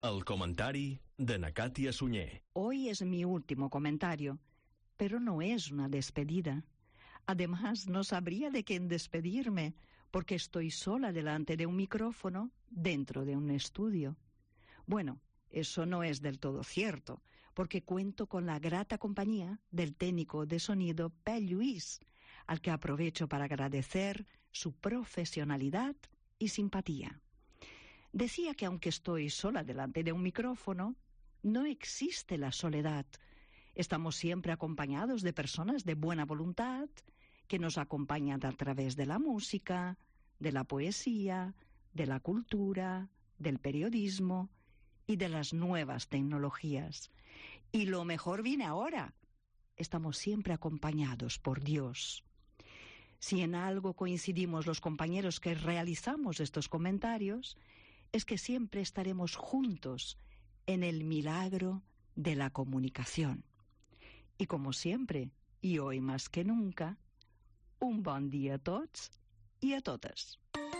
El comentari de na Càtia Sunyer. Hoy es mi último comentario, pero no es una despedida. Además, no sabría de quién despedirme, porque estoy sola delante de un micrófono dentro de un estudio. Bueno, eso no es del todo cierto, porque cuento con la grata compañía del técnico de sonido Pep Lluís, al que aprovecho para agradecer su profesionalidad y simpatía. Decía que aunque estoy sola delante de un micrófono, no existe la soledad. Estamos siempre acompañados de personas de buena voluntad, que nos acompañan a través de la música, de la poesía, de la cultura, del periodismo y de las nuevas tecnologías. Y lo mejor viene ahora. Estamos siempre acompañados por Dios. Si en algo coincidimos los compañeros que realizamos estos comentarios, es que siempre estaremos juntos en el milagro de la comunicación. Y como siempre, y hoy más que nunca, un bon dia a tots i a totes.